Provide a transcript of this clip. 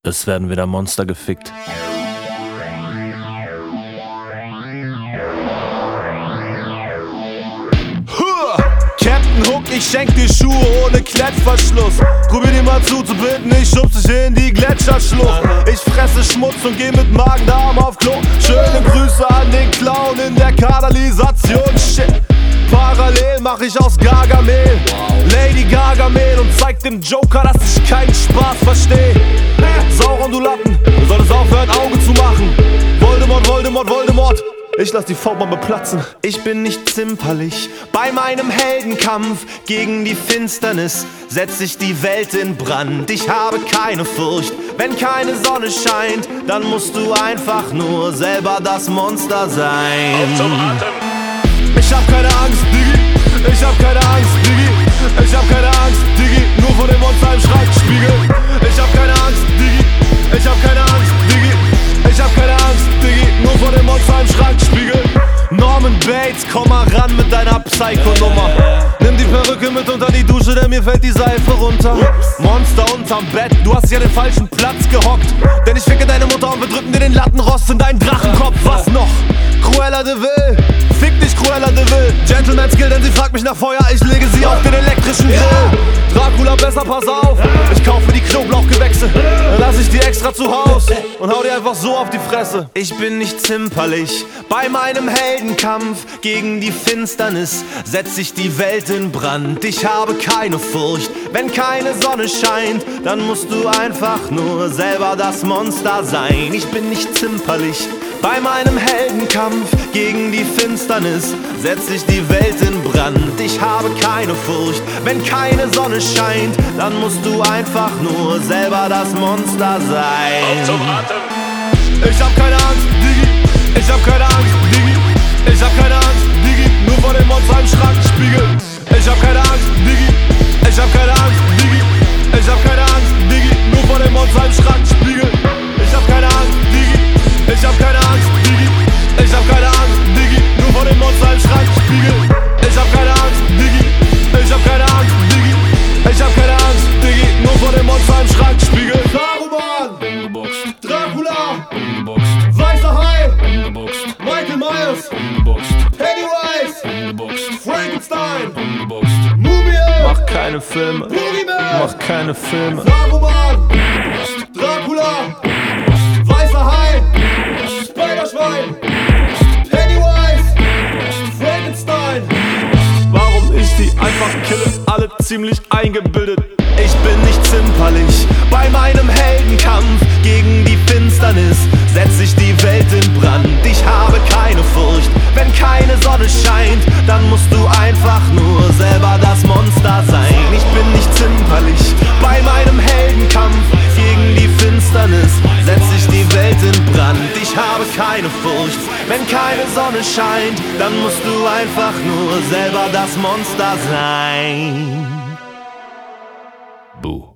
Es werden wieder Monster gefickt. Captain Hook, ich schenk dir Schuhe ohne Klettverschluss. Probier dir mal zuzubinden, ich schubs dich in die Gletscherschlucht. Ich fresse Schmutz und geh mit Magen-Darm auf Klo. Schöne Grüße an den Clown in der Kanalisation. Shit. Parallel mach ich aus Gargamel Lady Gaga-Mehl und zeig dem Joker, dass ich keinen Spaß versteh. Sauron, du Lappen, du solltest aufhören, Auge zu machen. Voldemort, Voldemort, Voldemort. Ich lass die V-Bombe platzen. Ich bin nicht zimperlich. Bei meinem Heldenkampf gegen die Finsternis setz ich die Welt in Brand. Ich habe keine Furcht, wenn keine Sonne scheint. Dann musst du einfach nur selber das Monster sein. Ich hab keine Angst, Diggi. Ich hab keine Angst, Diggi. Ich hab keine Angst, Diggi. Nur vor dem Monster im Schrankspiegel. Ich hab keine Angst, Diggi. Ich hab keine Angst, Diggi. Ich hab keine Angst, Diggi. Nur vor dem Monster im Schrankspiegel. Norman Bates, komm mal ran mit deiner Psycho-Nummer. Nimm die Perücke mit unter die Dusche, denn mir fällt die Seife runter. Monster unterm Bett, du hast dich an den falschen Platz gehockt. Denn ich ficke deine Mutter und wir drücken dir den Lattenrost in deinen Drachenkopf. Was noch? Cruella de Vil, fick dich Cruella de Vil. Gentleman's Skill, denn sie fragt mich nach Feuer, ich lege sie auf den elektrischen Grill. Dracula, besser pass auf, ich kaufe die Knoblauchgewächse. Dann lass ich die extra zu Haus und hau dir einfach so auf die Fresse. Ich bin nicht zimperlich, bei meinem Heldenkampf gegen die Finsternis setz ich die Welt in Brand. Ich habe keine Furcht, wenn keine Sonne scheint, dann musst du einfach nur selber das Monster sein. Ich bin nicht zimperlich, bei meinem Heldenkampf gegen die Finsternis setz ich die Welt in Brand. Ich habe keine Furcht, wenn keine Sonne scheint, dann musst du einfach nur selber das Monster sein. Ich hab keine Angst, Diggi. Ich hab keine Angst, Diggi. Ich hab keine Angst, Diggi. Nur vor dem Monster im Schrankspiegel. Ich hab keine Angst, Diggi. Ich hab keine Angst, Diggi. Ich hab keine Angst, Diggi. Nur vor dem Monster im Schrankspiegel. Ich hab keine Angst, Diggi. Ich hab keine Angst, Diggi. Ich hab keine Angst, Diggi. Nur vor dem Monster im Schrankspiegel. Ich hab keine Angst, Diggi. Ich hab keine Angst, Diggi. Ich hab keine Angst, Diggi. Nur vor dem Monster im Schrankspiegel. Saruman, Dracula, Weißer Hai, Michael Myers, Pennywise, Frankenstein, Mumie. Mach keine Filme, mach keine Filme. Saruman, Dracula, Weißer Hai, Spiderschwein, Pennywise, Frankenstein. Warum ich die einfach kille, alle ziemlich eingebildet. Ich bin nicht zimperlich, bei meinem Heldenkampf gegen die Finsternis setz ich die Welt in Brand. Ich habe keine Furcht, wenn keine Sonne scheint, dann musst du einfach nur selber das Monster sein. Ich bin nicht zimperlich, bei meinem Heldenkampf gegen die Finsternis setz ich die Welt in Brand. Ich habe keine Furcht, wenn keine Sonne scheint, dann musst du einfach nur selber das Monster sein. Boo.